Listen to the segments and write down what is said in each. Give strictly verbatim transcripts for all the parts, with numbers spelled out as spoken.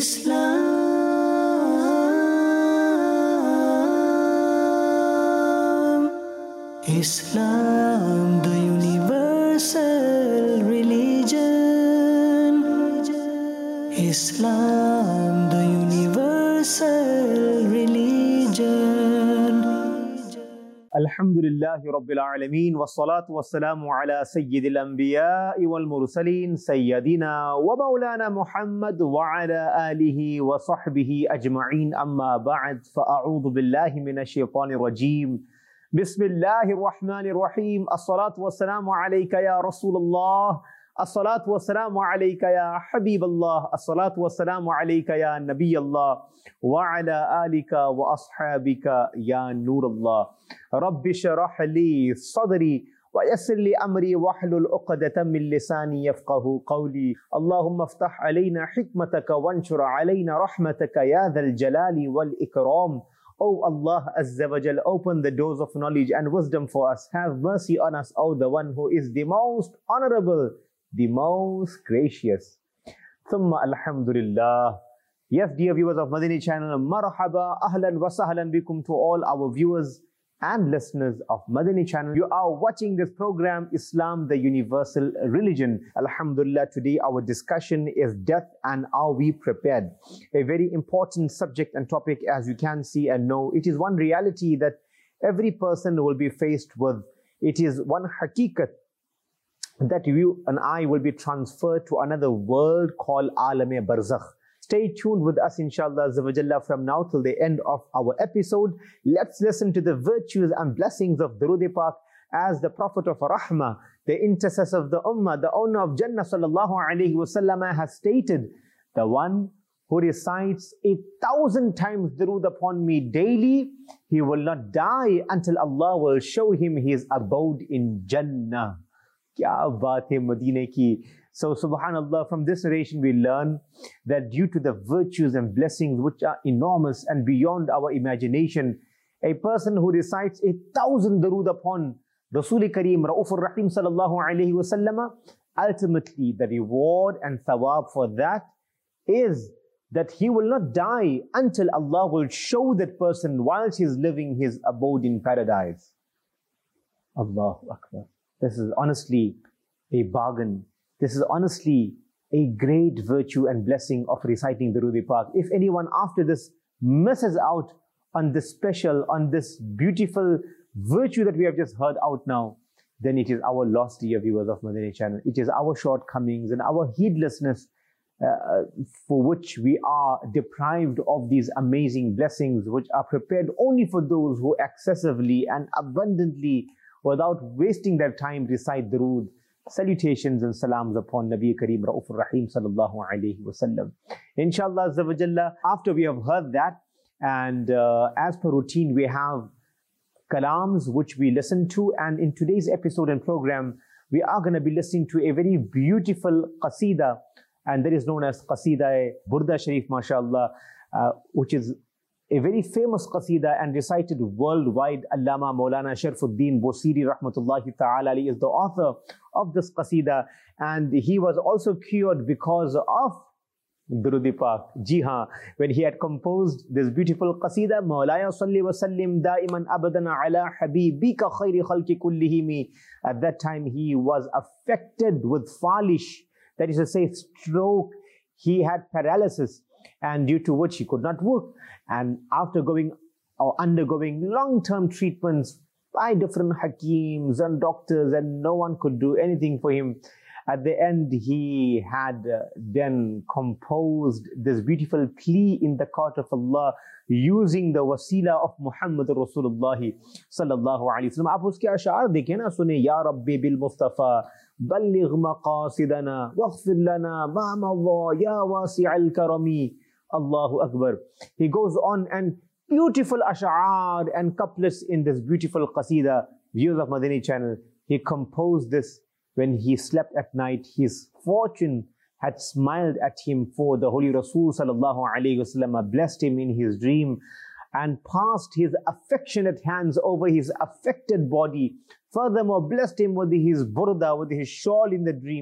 Islam, Islam, the universal religion. Islam, the universal religion. Alhamdulillahi Rabbil Alameen, wassalatu wassalamu ala Sayyidil Anbiya'i wal Mursaleen, Sayyidina wa Mawlana Muhammad wa ala alihi wa sahbihi ajma'een, amma ba'd, fa'a'udhu billahi minash shaitanir rajeem. Bismillahir Rahmanir Rahim. As-salatu wassalamu alayka ya Rasulullah. As-salatu wassalamu alayka ya Habiballah. As-salatu wassalamu alayka ya Nabiyallah. Wa ala alika wa ashabika ya Nurullah. Rabbi shrah li sadri wa yassir li amri wahlul uqdatan min lisani yafqahu qawli. Allahumma iftah alayna hikmataka wanshur alayna rahmataka ya dhal jalali wal ikram. O Allah Azza wa Jal, open the doors of knowledge and wisdom for us. Have mercy on us, O the one who is the most honorable, the most gracious. Thumma alhamdulillah. Yes, dear viewers of Madani channel, marhaba, ahlan wa sahlan bikum to all our viewers and listeners of Madani channel. You are watching this program, Islam, the universal religion. Alhamdulillah, today our discussion is death and are we prepared? A very important subject and topic, as you can see and know. It is one reality that every person will be faced with. It is one haqiqat that you and I will be transferred to another world called Alam-e Barzakh. Stay tuned with us, inshallah, from now till the end of our episode. Let's listen to the virtues and blessings of Durood Pak as the Prophet of Rahmah, the intercessor of the Ummah, the owner of Jannah, sallallahu alayhi wasallam, has stated, the one who recites a thousand times Durood upon me daily, he will not die until Allah will show him his abode in Jannah. Kya baat hai Madine ki. So subhanallah, from this narration we learn that due to the virtues and blessings which are enormous and beyond our imagination, a person who recites a thousand durood upon Rasul Kareem Raufur Rahim sallallahu alayhi wasallam, ultimately the reward and thawab for that is that he will not die until Allah will show that person whilst he is living his abode in paradise. Allahu Akbar. This is honestly a bargain. This is honestly a great virtue and blessing of reciting Durood Pak. If anyone after this misses out on this special, on this beautiful virtue that we have just heard out now, then it is our loss, dear viewers of Madani channel. It is our shortcomings and our heedlessness uh, for which we are deprived of these amazing blessings which are prepared only for those who excessively and abundantly, without wasting their time, recite Durood. Salutations and salams upon Nabi Kareem Raufur Rahim sallallahu alayhi wasallam. Inshallah Azza wa Jalla, after we have heard that, and uh, as per routine, we have kalams which we listen to, and in today's episode and program, we are going to be listening to a very beautiful qasida, and that is known as Qasida Burda Sharif, mashallah, uh, which is a very famous qasida and recited worldwide. Allama Maulana Sharfuddin Busiri rahmatullahi ta'ala ali is the author of this qasida, and he was also cured because of Durood Pak. Ji haan, when he had composed this beautiful qasida, Maulaya salli wa sallim daiman abadan ala habibika khayri khalki kullihimi. At that time he was affected with falish, that is to say stroke. He had paralysis, and due to which he could not work. And after going or undergoing long-term treatments by different hakims and doctors, and no one could do anything for him, at the end he had uh, then composed this beautiful plea in the court of Allah using the wasila of Muhammad Rasulullah sallallahu alaihi wasallam. Aap uske ash'ar dekhe na, sune, Ya Rabbi bil Mustafa balligh maqasidana waghfir lana ma madha ya wasi'al karami. Allahu Akbar. He goes on, and beautiful ash'ar and couplets in this beautiful qasida. Viewers of Madani channel, he composed this when he slept at night. His fortune had smiled at him, for the Holy Rasul sallallahu alayhi wasallam blessed him in his dream and passed his affectionate hands over his affected body. Furthermore, blessed him with his burda, with his shawl in the dream.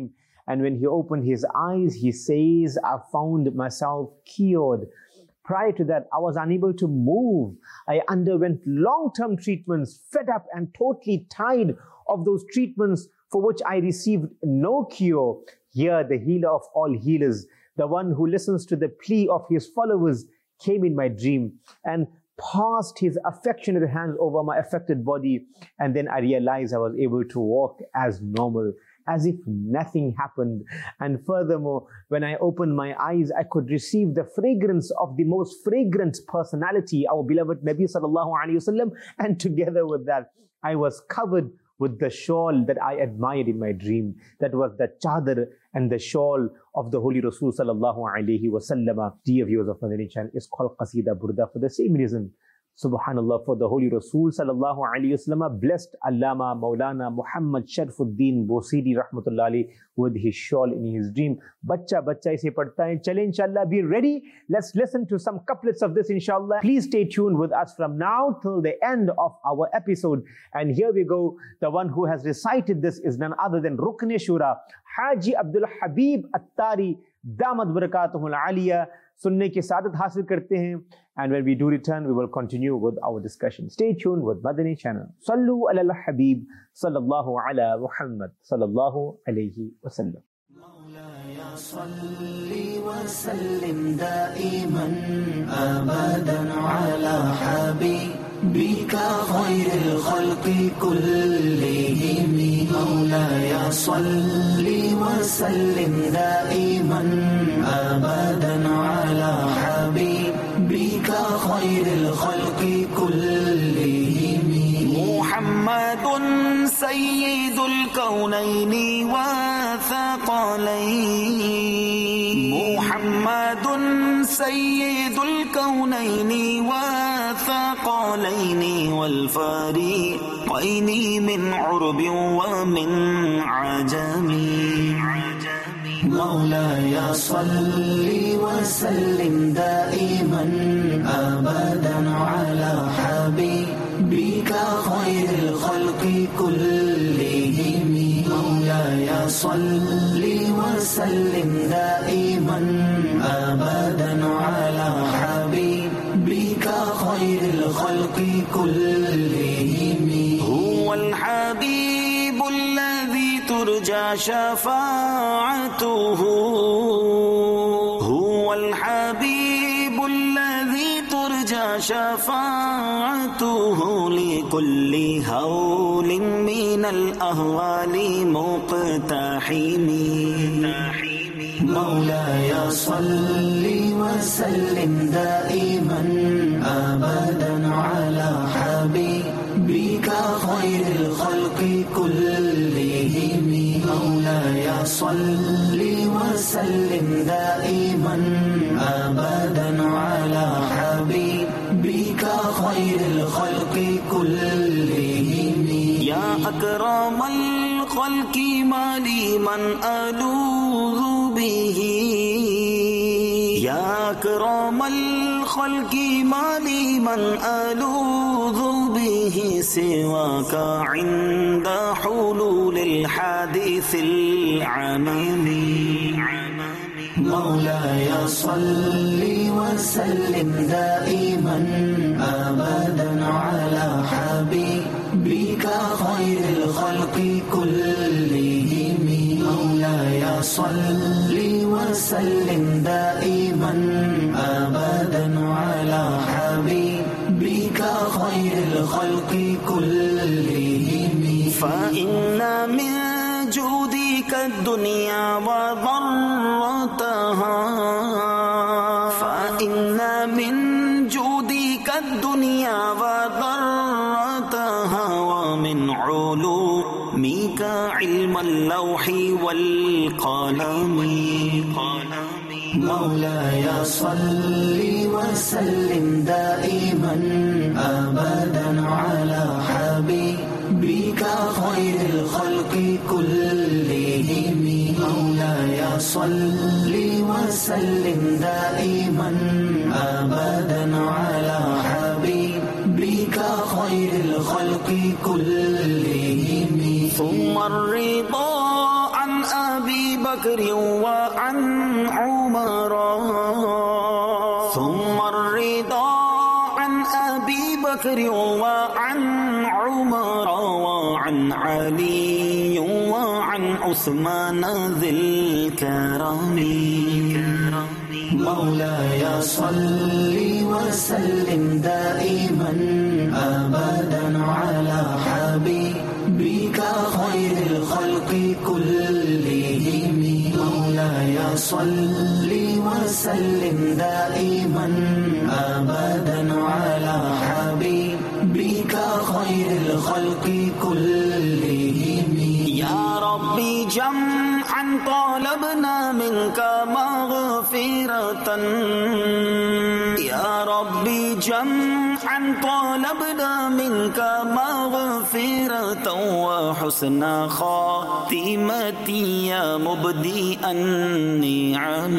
And when he opened his eyes, he says, I found myself cured. Prior to that, I was unable to move. I underwent long-term treatments, fed up and totally tired of those treatments for which I received no cure. Here, the healer of all healers, the one who listens to the plea of his followers, came in my dream and passed his affectionate hands over my affected body. And then I realized I was able to walk as normal, as if nothing happened. And furthermore, when I opened my eyes, I could receive the fragrance of the most fragrant personality, our beloved Nabi sallallahu alaihi wasallam. And together with that, I was covered with the shawl that I admired in my dream. That was the chadar and the shawl of the Holy Rasul sallallahu alaihi wasallam. Dear viewers of Madani channel, is called Qasida Burda for the same reason. Subhanallah, for the Holy Rasul sallallahu alaihi wasallam blessed Allama Maulana Muhammad Sharfuddin Bosiri rahmatullah alayhi with his shawl in his dream. Bacha bacha ise padhta hai. Chale inshallah, be ready. Let's listen to some couplets of this inshallah. Please stay tuned with us from now till the end of our episode. And here we go. The one who has recited this is none other than Rukn Shura, Haji Abdul Habib Attari Damat Barakatuhul Aliyah. सुनने की सादत हासिल करते हैं. And when we do return, we will continue with our discussion. Stay tuned with Madani channel. Sallu ala al-Habib sallallahu ala Muhammad sallallahu alayhi wa sallam. مولاي صل وسلم دائما أبدا على حبيبك خير الخلق كلهم. مولاي صل وسلم دائما أبدا على حبيبك خير الخلق كلهم. محمد سيد الكونين والثقلين. محمد سيد الكونين والثقلين والفريقين من عرب ومن عجم. مولاي صل وسلم دائما أبدا على حبيبك خير الخلق كلهم. مولاي صل وسلم دائما أبدا على حبيبك خير الخلق كلهم. هو الحبيب الذي ترجى شفاعته. هو الحبيب الذي ترجى شفاعته لكل هول من الأهوال مقتحم. مولاي صل وسلم دائما أبدا على حبيبك خير الخلق كلهم. مولاي صل وسلم دائما أبدا على حبيبك خير الخلق كلهم. يا أكرم الخلق ما لي من ألوذ به. يا أكرم الخلق ما لي من ألوذ به سواك عند حلول الحادث العمم. مولاي صل وسلم دائما أبدا على حبيبك خير الخلق كلهم. مولاي صل وسلم دائما أبدا على حبيبك خير الخلق كلهم. فإن من جودك الدنيا وضرتها. فإن من جودك الدنيا وضرتها ومن علومك علم اللوح والقلم. مولاي صل وسلم دائما أبدا على حبيبك خير الخلق كلهم. مولاي صل وسلم دائما أبدا على حبيبك خير الخلق كلهم. ثم الرضا عن أبي بكر بكر وعن عمر ثم الرضا عن أبي بكر وعن عمر وعن علي وعن عثمان ذي الكرم مولاي صل وسلم دائما أبدا على حبيبك خير الخلق كلهم مولاي صل وسلم دائما أبدا على حبيبك خير الخلق كلهم يا ربي جمعا طالبنا منك مغفرة يا ربي جمعا طالبنا منك مغفرة وحسن خاتمتي يا مبدئ النعم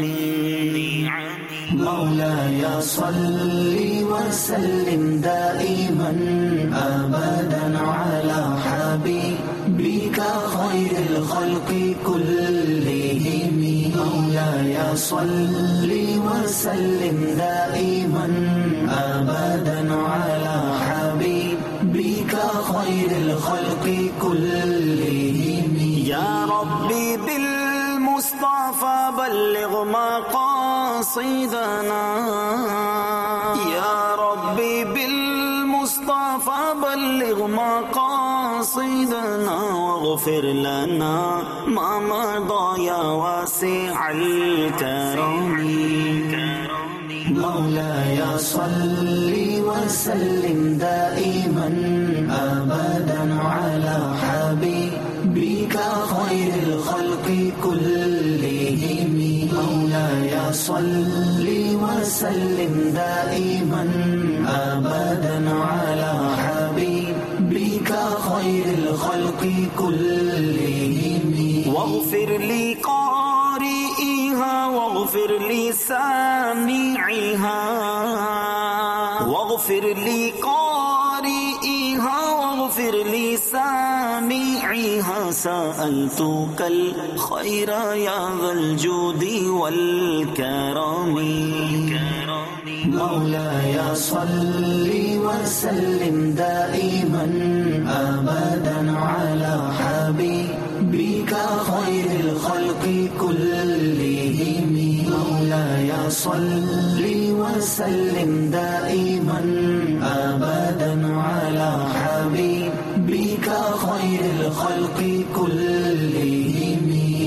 مولاي صل وسلم دائما أبدا على حبيبك خير الخلق كلهم مولاي صل وسلم دائما أبدا على حبيبك خير الخلق كلهم يا ربي بالمصطفى بلغ مقاصدنا يا ربي بالمصطفى بلغ مقاصدنا واغفر لنا ما مضى يا واسع الكرم مولاي صل وسلم دائما أبدا على حبيبك خير الخلق كلهم مولاي صل وسلم دائما أبدا على حبيبك خير الخلق كلهم واغفر لي قارئها واغفر لي سامعها واغفر لي قارئها واغفر لي سامعها سألتك الخير يا ذا الجود والكرم مولاي صل وسلم دائما أبدا على حبيبك خير الخلق كلهم مولاي صل وسلم دائما أبدا على حبيبك خير الخلق كلهم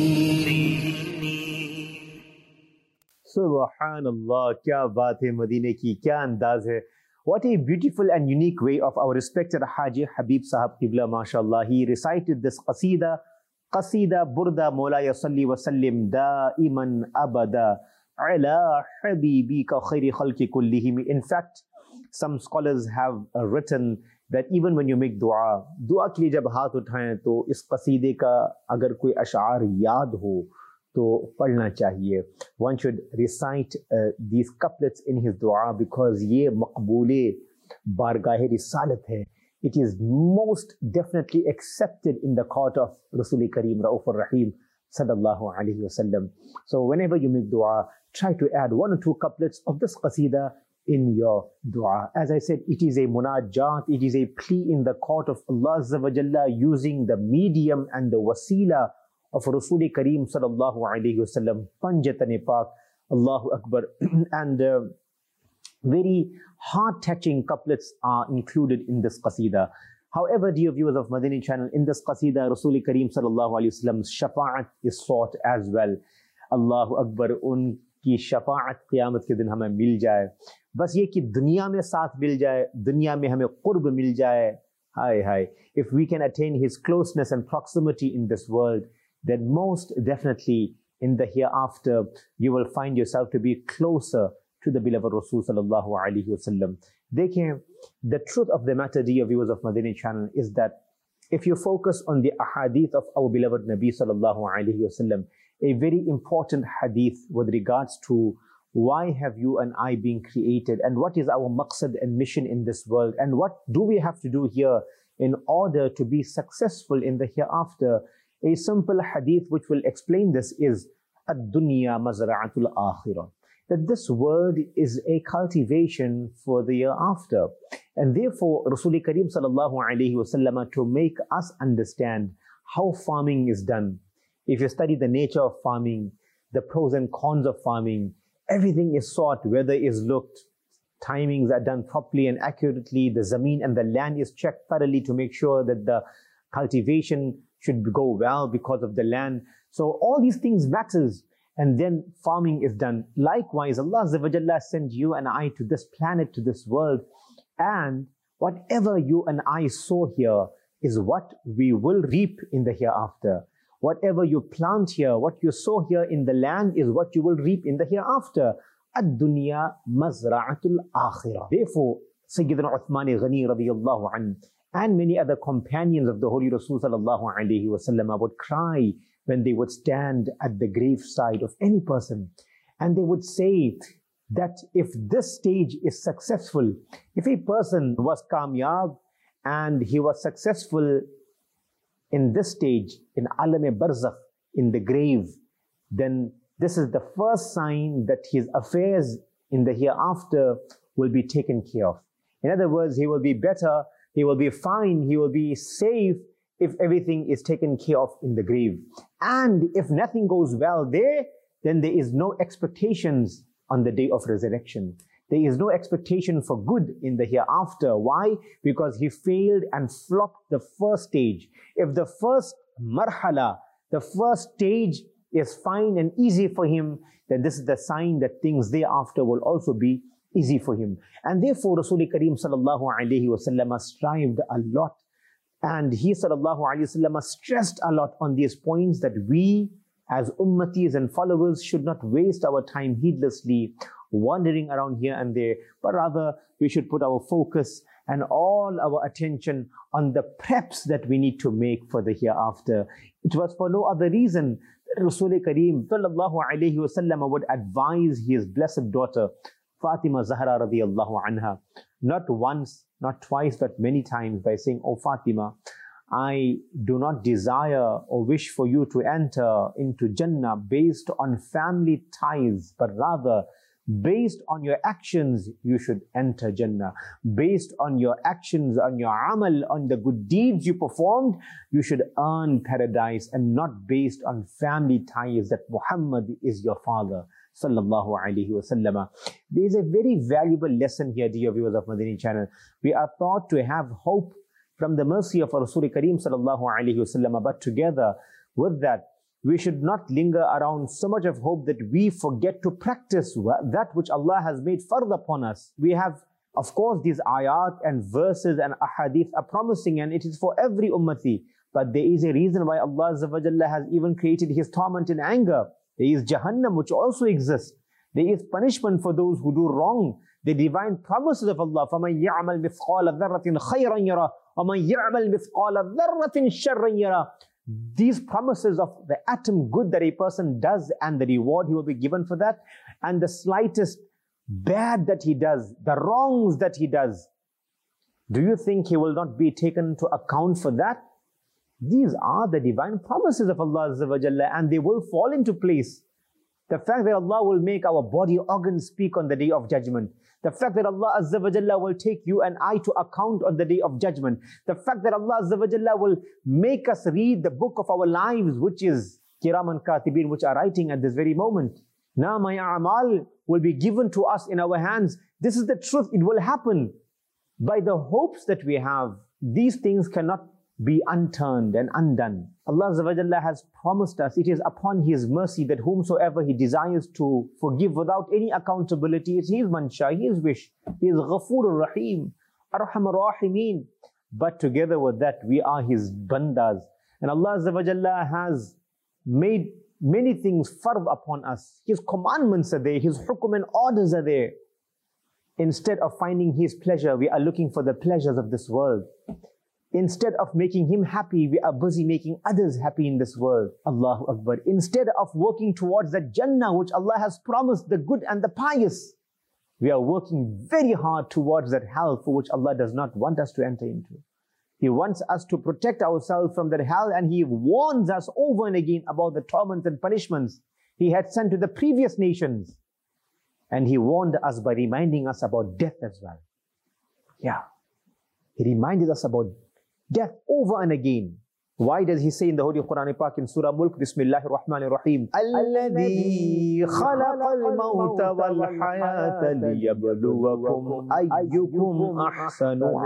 Subhanallah, क्या बात है मदीने की, क्या अंदाज है. What a beautiful and unique way of our respected Haji Habib Sahab Qibla, mashallah. He recited this qasida, qasida burda Mawlaya salli wa sallim da'iman abada ala habibika khairi khalki kullihim. In fact, some scholars have uh, written that even when you make dua, dua ke liye jab haath uthaएं तो इस qaside का अगर कोई अशार याद हो तो पढ़ना चाहिए. One should recite uh, these couplets in his dua because ये मकबूले बारगाह रिसालत है. It is most definitely accepted in the court of Rasul Kareem Rauf Rahim sallallahu alaihi wasallam. So whenever you make dua, try to add one or two couplets of this qasida in your dua. As I said, it is a munajat, it is a plea in the court of Allah Azza wa Jalla using the medium and the wasila of Rasul Kareem sallallahu alaihi wasallam, Panjatan Pak, Allahu Akbar. And uh, very heart-touching couplets are included in this qasida. However, dear viewers of Madani channel, in this qasida, Rasul Kareem sallallahu alaihi wasallam's shafa'at is sought as well. Allahu Akbar, unki shafa'at qiyamat ke din hame mil jaye. Bas ye ki dunya mein saath mil jaye, dunya mein hame qurb mil jaye. Hi, hi. If we can attain his closeness and proximity in this world, then most definitely in the hereafter, you will find yourself to be closer to the beloved Rasul sallallahu alaihi wasallam. Dekhen, the truth of the matter, dear viewers of Madani channel, is that if you focus on the ahadith of our beloved Nabi sallallahu alaihi wasallam, a very important hadith with regards to why have you and I been created, and what is our maqsad and mission in this world, and what do we have to do here in order to be successful in the hereafter. A simple hadith which will explain this is ad-dunya mazra'atul akhirah, that this world is a cultivation for the year after. And therefore, Rasul Kareem sallallahu alayhi wasallam, to make us understand how farming is done. If you study the nature of farming, the pros and cons of farming, everything is sought, weather is looked, timings are done properly and accurately, the zameen and the land is checked thoroughly to make sure that the cultivation should go well because of the land. So all these things matters, and then farming is done. Likewise, Allah Azza wa Jalla sent you and I to this planet, to this world, and whatever you and I sow here is what we will reap in the hereafter. Whatever you plant here, what you sow here in the land is what you will reap in the hereafter. Ad-dunya mazra'atul akhirah. Therefore, Sayyidina Uthman Ghani radiyallahu anhu and many other companions of the Holy Rasul sallallahu alayhi wasallam would cry when they would stand at the graveside of any person. And they would say that if this stage is successful, if a person was kamyab and he was successful in this stage, in alam-e-barzakh, in the grave, then this is the first sign that his affairs in the hereafter will be taken care of. In other words, he will be better, he will be fine, he will be safe if everything is taken care of in the grave. And if nothing goes well there, then there is no expectations on the day of resurrection. There is no expectation for good in the hereafter. Why? Because he failed and flopped the first stage. If the first marhala, the first stage is fine and easy for him, then this is the sign that things thereafter will also be easy for him. And therefore, Rasul Kareem sallallahu alayhi wa sallam strived a lot. And he sallallahu alayhi wa sallam stressed a lot on these points that we as ummatis and followers should not waste our time heedlessly wandering around here and there, but rather we should put our focus and all our attention on the preps that we need to make for the hereafter. It was for no other reason that Rasul Kareem sallallahu alayhi wa sallam would advise his blessed daughter Fatima Zahra radiyallahu anha, not once, not twice, but many times, by saying, "Oh Fatima, I do not desire or wish for you to enter into Jannah based on family ties, but rather based on your actions, you should enter Jannah. Based on your actions, on your amal, on the good deeds you performed, you should earn paradise, and not based on family ties that Muhammad is your father." Sallallahu alayhi wa sallam. There is a very valuable lesson here, dear viewers of Madani channel. We are taught to have hope from the mercy of Rasul Kareem sallallahu alayhi wa sallam, but together with that, we should not linger around so much of hope that we forget to practice that which Allah has made fard upon us. We have, of course, these ayat and verses and ahadith are promising, and it is for every ummati. But there is a reason why Allah Azza wa Jalla has even created His torment and anger. There is Jahannam, which also exists. There is punishment for those who do wrong. The divine promises of Allah, فَمَنْ يَعْمَلْ مِثْقَالَ ذَرَّةٍ خَيْرًا يَرَى وَمَنْ يَعْمَلْ مِثْقَالَ ذَرَّةٍ شَرًّا يَرَى. These promises of the atom good that a person does and the reward he will be given for that, and the slightest bad that he does, the wrongs that he does, do you think he will not be taken to account for that? These are the divine promises of Allah Azza wa Jalla, and they will fall into place. The fact that Allah will make our body organs speak on the day of judgment. The fact that Allah Azza wa Jalla will take you and I to account on the day of judgment. The fact that Allah Azza wa Jalla will make us read the book of our lives, which is Kiraman Katibin, which are writing at this very moment. Now my a'mal will be given to us in our hands. This is the truth. It will happen. By the hopes that we have, these things cannot be unturned and undone. Allah Azza wa Jalla has promised us, it is upon His mercy that whomsoever He desires to forgive without any accountability, it's His mansha, His wish. He is Ghafoor Rahim, Arhamar Rahimeen. But together with that, we are His bandas. And Allah Azza wa Jalla has made many things fard upon us. His commandments are there, His hukum and orders are there. Instead of finding His pleasure, we are looking for the pleasures of this world. Instead of making Him happy, we are busy making others happy in this world. Allahu Akbar. Instead of working towards the Jannah which Allah has promised the good and the pious, we are working very hard towards that hell for which Allah does not want us to enter into. He wants us to protect ourselves from that hell, and He warns us over and again about the torments and punishments He had sent to the previous nations. And He warned us by reminding us about death as well. Yeah. He reminded us about death over and again. Why does He say in the Holy Quran Pak in Surah Mulk, Bismillahir Rahmanir Rahim, Alladhi khalaqal mawta wal hayata liyabluwakum ayyukum ahsanu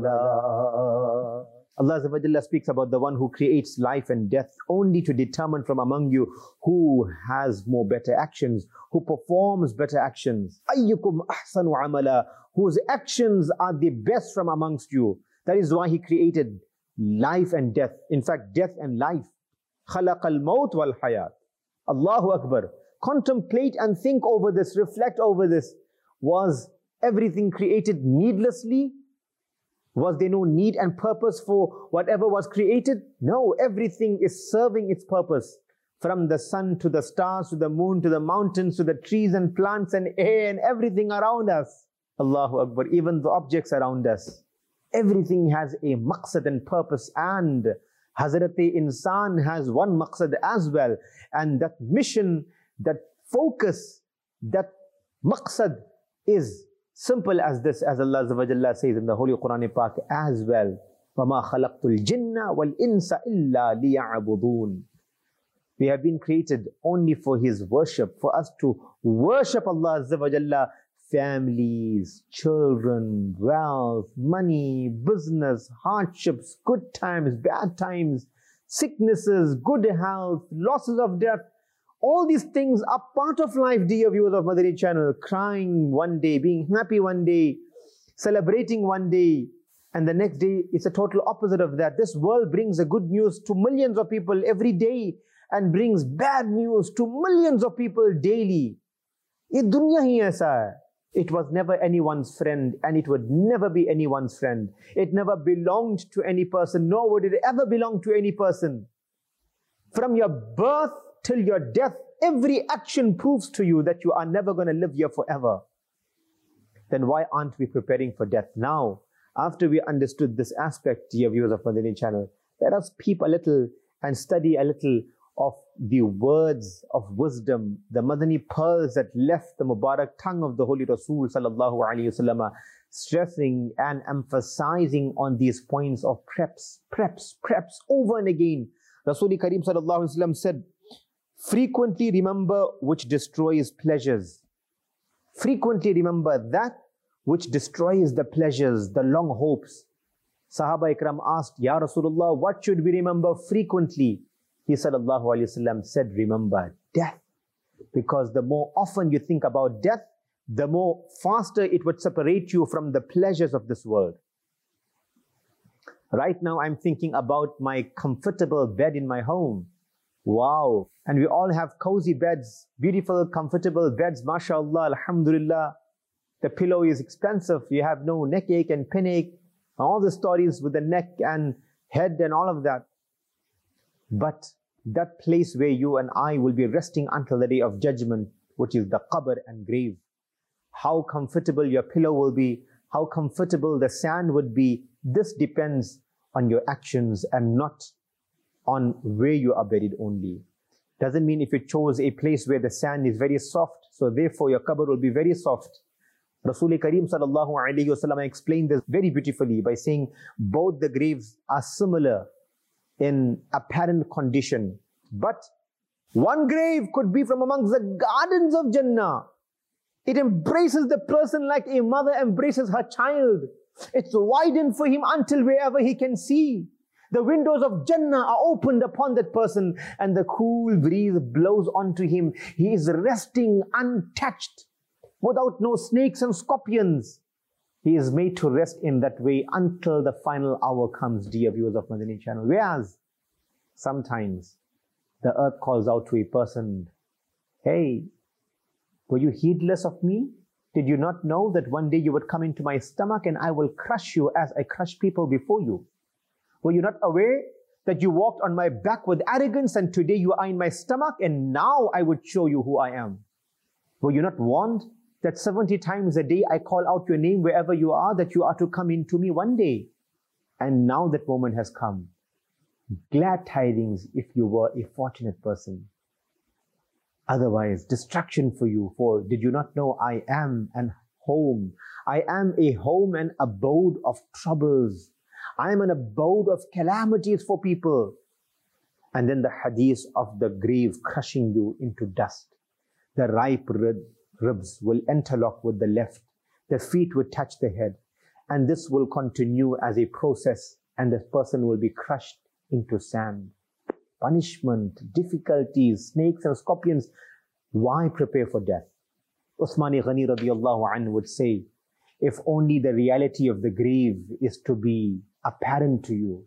amala. Allah Azza wa Jalla speaks about the one who creates life and death only to determine from among you who has more better actions, who performs better actions. Ayyukum ahsanu amala, whose actions are the best from amongst you. That is why He created life and death. In fact, death and life. Khalaqal maut wal hayat. Allahu Akbar. Contemplate and think over this, reflect over this. Was everything created needlessly? Was there no need and purpose for whatever was created? No, everything is serving its purpose. From the sun to the stars, to the moon, to the mountains, to the trees and plants and air and everything around us. Allahu Akbar. Even the objects around us. Everything has a maqsad and purpose, and Hazrat-e Insan has one maqsad as well. And that mission, that focus, that maqsad is simple as this, as Allah Azza wa Jalla says in the Holy Quran Pak as well. وَمَا خَلَقْتُ الْجِنَّ وَالْإِنسَ إِلَّا لِيَعْبُدُونَ. We have been created only for His worship, for us to worship Allah Azza wa Jalla. Families, children, wealth, money, business, hardships, good times, bad times, sicknesses, good health, losses of death. All these things are part of life, dear viewers of Madani Channel. Crying one day, being happy one day, celebrating one day, and the next day it's a total opposite of that. This world brings a good news to millions of people every day and brings bad news to millions of people daily. Ye dunya hi aisa hai. It was never anyone's friend, and it would never be anyone's friend. It never belonged to any person, nor would it ever belong to any person. From your birth till your death, every action proves to you that you are never going to live here forever. Then why aren't we preparing for death now? After we understood this aspect, dear viewers of Madani Channel, let us peep a little and study a little of the words of wisdom, the Madani pearls that left the Mubarak tongue of the Holy Rasul Sallallahu Alaihi Wasallam, stressing and emphasizing on these points of preps, preps, preps over and again. Rasul Kareem Sallallahu Alaihi Wasallam said, frequently remember which destroys pleasures. Frequently remember that which destroys the pleasures, the long hopes. Sahaba Ikram asked, Ya Rasulullah, what should we remember frequently? He Sallallahu Alaihi Wasallam said, remember death. Because the more often you think about death, the more faster it would separate you from the pleasures of this world. Right now I'm thinking about my comfortable bed in my home. Wow. And we all have cozy beds, beautiful, comfortable beds, mashallah, alhamdulillah. The pillow is expensive. You have no neck ache and pen ache. All the stories with the neck and head and all of that. But that place where you and I will be resting until the day of judgment, which is the qabr and grave. How comfortable your pillow will be, how comfortable the sand would be, this depends on your actions and not on where you are buried only. Doesn't mean if you chose a place where the sand is very soft, so therefore your qabr will be very soft. Rasul Kareem Sallallahu Alaihi Wasallam explained this very beautifully by saying both the graves are similar in apparent condition. But one grave could be from amongst the gardens of Jannah. It embraces the person like a mother embraces her child. It's widened for him until wherever he can see. The windows of Jannah are opened upon that person and the cool breeze blows onto him. He is resting untouched, without no snakes and scorpions. He is made to rest in that way until the final hour comes, dear viewers of Madani Channel. Whereas, sometimes, the earth calls out to a person, hey, were you heedless of me? Did you not know that one day you would come into my stomach and I will crush you as I crush people before you? Were you not aware that you walked on my back with arrogance and today you are in my stomach and now I would show you who I am? Were you not warned that seventy times a day I call out your name wherever you are, that you are to come into me one day? And now that moment has come. Glad tidings if you were a fortunate person. Otherwise, destruction for you. For did you not know I am an home? I am a home and abode of troubles. I am an abode of calamities for people. And then the hadith of the grave crushing you into dust. The ripe ribs will interlock with the left. The feet will touch the head. And this will continue as a process, and the person will be crushed into sand. Punishment, difficulties, snakes and scorpions. Why prepare for death? Uthmani Ghani radiallahu anhu would say, if only the reality of the grave is to be apparent to you,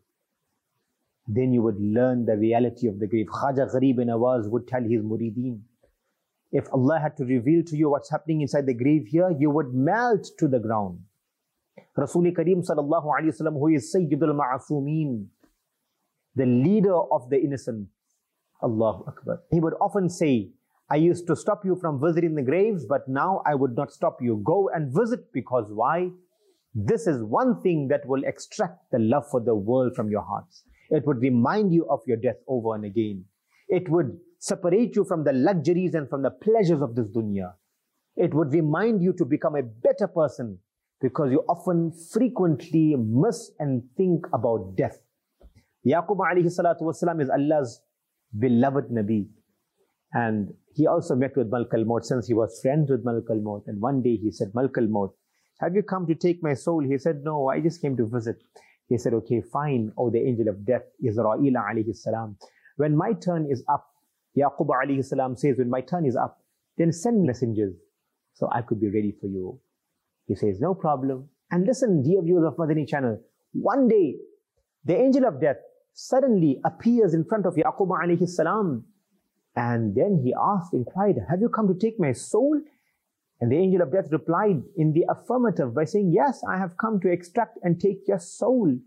then you would learn the reality of the grave. Khaja Gharib bin Awaz would tell his murideen, if Allah had to reveal to you what's happening inside the grave here, you would melt to the ground. Rasul Kareem sallallahu alayhi wa sallam, who is Sayyidul Ma'asumeen, the leader of the innocent, Allahu Akbar, he would often say, I used to stop you from visiting the graves, but now I would not stop you. Go and visit, because why? This is one thing that will extract the love for the world from your hearts. It would remind you of your death over and again. It would separate you from the luxuries and from the pleasures of this dunya. It would remind you to become a better person, because you often frequently miss and think about death. Yaqub alayhi salatu wasalam is Allah's beloved Nabi. And he also met with Malak al-Maut, since he was friends with Malak al-Maut. And one day he said, Malak al-Maut, have you come to take my soul? He said, no, I just came to visit. He said, okay, fine, oh the angel of death, Israel alayhi salam. When my turn is up, Yaqub alayhi salam says, when my turn is up, then send messengers so I could be ready for you. He says, no problem. And listen, dear viewers of Madani channel, one day, the angel of death suddenly appears in front of Yaqub alayhi salam. And then he asked, inquired, have you come to take my soul? And the angel of death replied in the affirmative by saying, yes, I have come to extract and take your soul.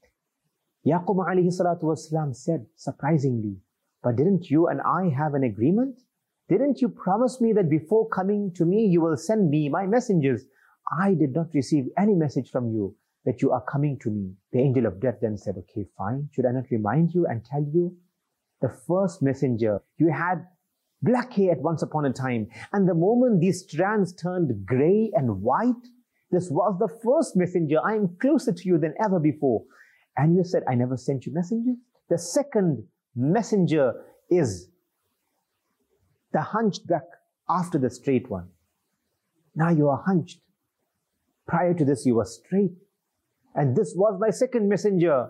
Yaqub alayhi salatu wasalam said, surprisingly, but didn't you and I have an agreement? Didn't you promise me that before coming to me, you will send me my messengers? I did not receive any message from you that you are coming to me. The angel of death then said, okay, fine. Should I not remind you and tell you? The first messenger, you had black hair at once upon a time. And the moment these strands turned gray and white, this was the first messenger. I am closer to you than ever before. And you said, I never sent you messengers. The second messenger is the hunched back after the straight one. Now you are hunched. Prior to this, you were straight. And this was my second messenger.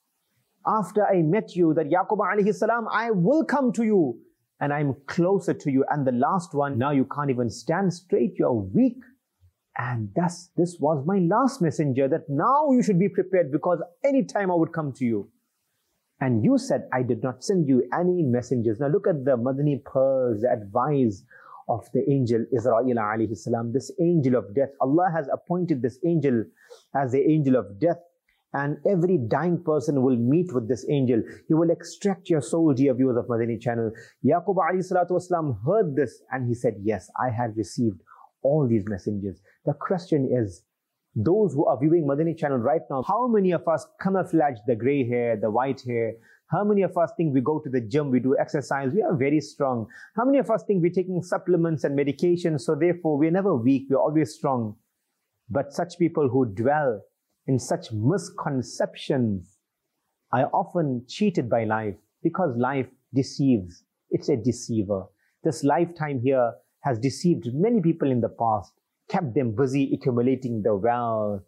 After I met you, that Yaqub alayhi salam, I will come to you and I'm closer to you. And the last one, now you can't even stand straight, you're weak. And thus, this was my last messenger, that now you should be prepared, because any time I would come to you. And you said, I did not send you any messengers. Now look at the Madani pearls, the advice of the angel Israel alayhi salam, this angel of death. Allah has appointed this angel as the angel of death. And every dying person will meet with this angel. He will extract your soul, dear viewers of Madani channel. Yaqub alayhi salatu wasalam heard this and he said, yes, I have received all these messengers. The question is, those who are viewing Madani channel right now, how many of us camouflage the gray hair, the white hair? How many of us think we go to the gym, we do exercise, we are very strong? How many of us think we're taking supplements and medications, so therefore we're never weak, we're always strong? But such people who dwell in such misconceptions are often cheated by life, because life deceives. It's a deceiver. This lifetime here has deceived many people in the past, kept them busy accumulating the wealth,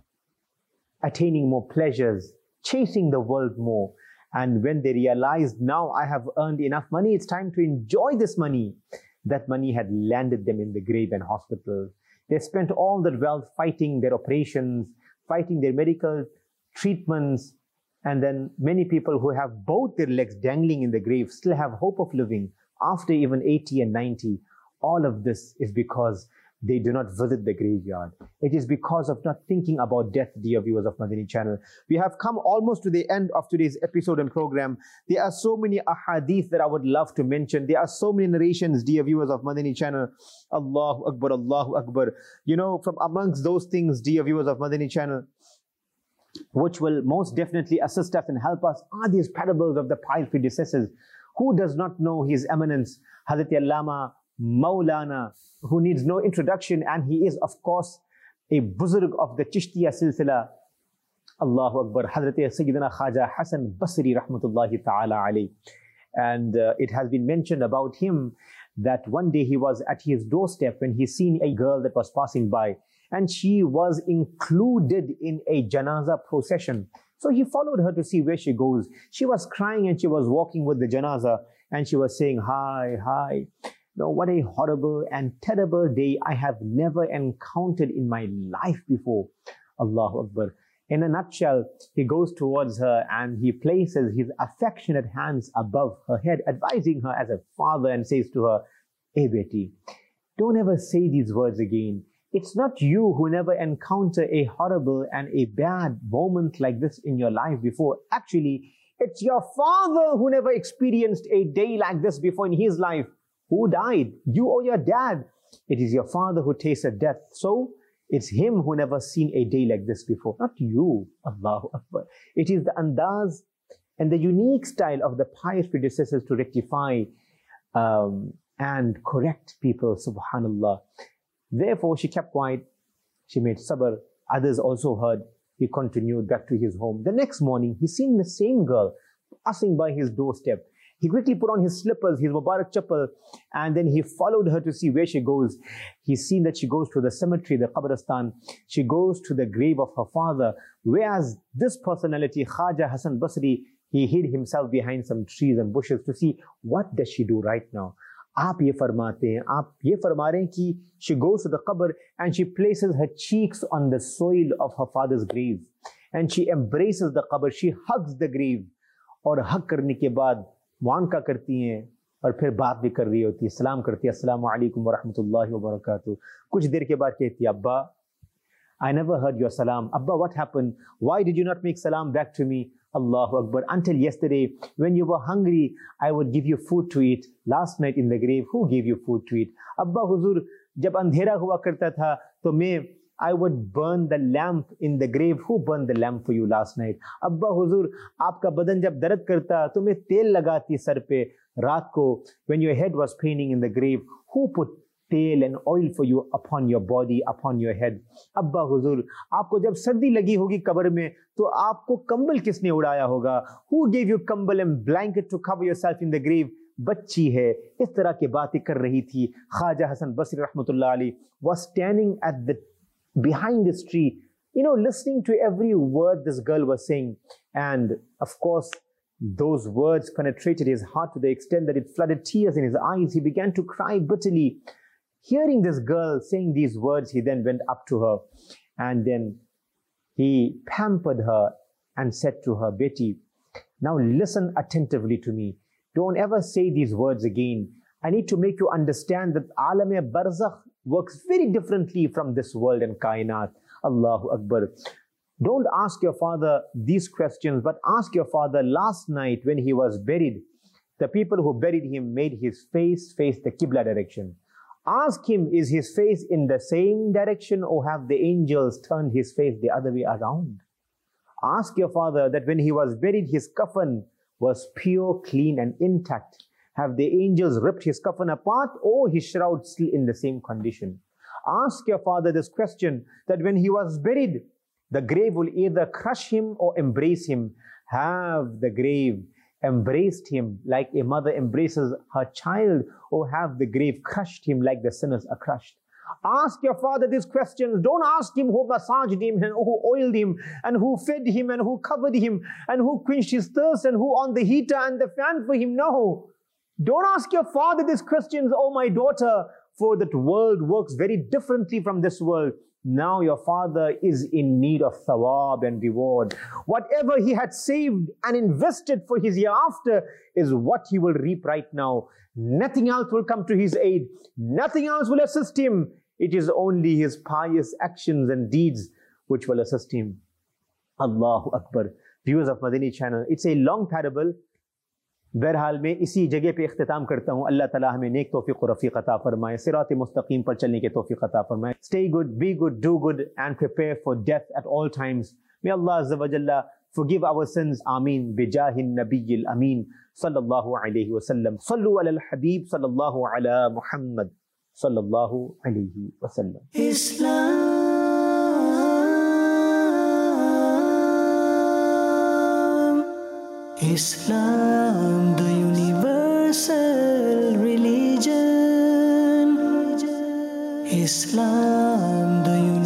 attaining more pleasures, chasing the world more. And when they realized, now I have earned enough money, it's time to enjoy this money, that money had landed them in the grave and hospital. They spent all their wealth fighting their operations, fighting their medical treatments, and then many people who have both their legs dangling in the grave still have hope of living after even eighty and ninety. All of this is because they do not visit the graveyard. It is because of not thinking about death, dear viewers of Madani channel. We have come almost to the end of today's episode and program. There are so many ahadith that I would love to mention. There are so many narrations, dear viewers of Madani channel. Allahu Akbar, Allahu Akbar. You know, from amongst those things, dear viewers of Madani channel, which will most definitely assist us and help us are these parables of the pious predecessors. Who does not know His Eminence, Hazrat Allama Maulana, who needs no introduction, and he is, of course, a buzurg of the Chishtiya Silsila. Allahu Akbar, Hazrat Sayyidina Khaja Hasan Basri Rahmatullahi Ta'ala alayh. And uh, it has been mentioned about him that one day he was at his doorstep when he seen a girl that was passing by, and she was included in a janaza procession. So he followed her to see where she goes. She was crying and she was walking with the janaza, and she was saying, hi, hi. No, what a horrible and terrible day I have never encountered in my life before. Allahu Akbar. In a nutshell, he goes towards her and he places his affectionate hands above her head, advising her as a father, and says to her, "Hey Betty, don't ever say these words again. It's not you who never encounter a horrible and a bad moment like this in your life before. Actually, it's your father who never experienced a day like this before in his life. Who died? You or your dad? It is your father who tasted death. So it's him who never seen a day like this before, not you." Allahu Akbar. It is the andaz and the unique style of the pious predecessors to rectify um, and correct people, subhanallah. Therefore, she kept quiet. She made sabr. Others also heard. He continued back to his home. The next morning, he seen the same girl passing by his doorstep. He quickly put on his slippers, his Mubarak chappal, and then he followed her to see where she goes. He's seen that she goes to the cemetery, the Qabristan. She goes to the grave of her father. Whereas this personality, Khaja Hasan Basri, he hid himself behind some trees and bushes to see what does she do right now. आप ये फरमाते हैं, आप ये फरमा रहे हैं कि she goes to the qabr and she places her cheeks on the soil of her father's grave. And she embraces the qabr, she hugs the grave. और hug करने के बाद मुआनका करती हैं और फिर बात भी कर रही होती है, सलाम करती है, अस्सलामु अलैकुम व रहमतुल्लाहि व बरकातुहू। कुछ देर के बाद कहती है, अब्बा, I never heard your salam. Abba, what happened? Why did you not make salam back to me? Allahu Akbar. Until yesterday, when you were hungry, I would give you food to eat. Last night in the grave, who gave you food to eat? Abba Huzur, jab andhera hua karta tha, to main, I would burn the lamp in the grave. Who burned the lamp for you last night? Abba Huzur, aapka badan jab darad karta, to main tel lagati sar pe. Raat ko, when your head was paining in the grave, who put तेल and oil for you upon your body, upon your head? अब्बा हुजूर, आपको जब सर्दी लगी होगी कब्र में, तो आपको कंबल किसने उड़ाया होगा? Who gave you कंबल and blanket to cover yourself in the grave? बच्ची है, इस तरह की बातें कर रही थी. ख्वाजा हसन बसरी रहमतुल्लाह अलैह was standing at the behind this tree, you know, listening to every word this girl was saying. And of course, those words penetrated his heart to the extent that it flooded tears in his eyes. He began to cry bitterly. Hearing this girl saying these words, he then went up to her and then he pampered her and said to her, Betty, now listen attentively to me. Don't ever say these words again. I need to make you understand that Alam-e Barzakh works very differently from this world and Kainat. Allahu Akbar. Don't ask your father these questions, but ask your father last night when he was buried. The people who buried him made his face face the Qibla direction. Ask him, is his face in the same direction or have the angels turned his face the other way around? Ask your father that when he was buried, his coffin was pure, clean and intact. Have the angels ripped his coffin apart or his shroud still in the same condition? Ask your father this question, that when he was buried, the grave will either crush him or embrace him. Have the grave embraced him like a mother embraces her child, or have the grave crushed him like the sinners are crushed? Ask your father these questions. Don't ask him who massaged him and who oiled him and who fed him and who covered him and who quenched his thirst and who on the heater and the fan for him. No. Don't ask your father these questions, oh my daughter, for that world works very differently from this world. Now your father is in need of thawab and reward. Whatever he had saved and invested for his hereafter is what he will reap right now. Nothing else will come to his aid. Nothing else will assist him. It is only his pious actions and deeds which will assist him. Allahu Akbar. Viewers of Madani channel, it's a long parable. बहरहाल मैं इसी जगह पे इख्तिताम करता हूँ. अल्लाह ताला हमें नेक तौफीक और रफ़ीक अता फरमाए, सिरात मुस्तकीम पर चलने के तौफीक अता फरमाए. Stay good, be good, do good and prepare for death at all times. May Allah Azza wa Jalla forgive our sins. Ameen. Bijahin Nabiyyil Ameen. Sallallahu alayhi wa sallam. Sallu ala al-Habib. Sallallahu ala Muhammad. Sallallahu alayhi wa sallam. Islam, Islam, the universal religion. Islam, the